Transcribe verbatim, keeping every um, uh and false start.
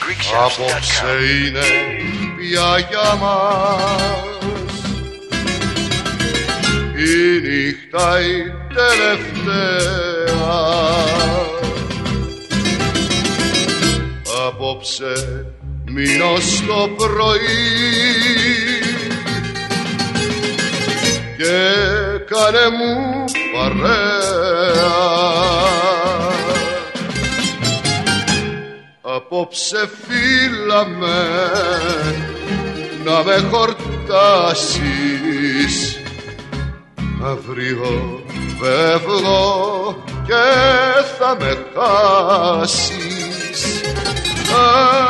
Απόψε είναι πια για μας η νύχτα η τελευταία. Απόψε μείνω στο πρωί και κάνε μου παρέα. Απόψε φύλαμε να με χορτάσεις, αύριο φεύγω και θα με χάσεις.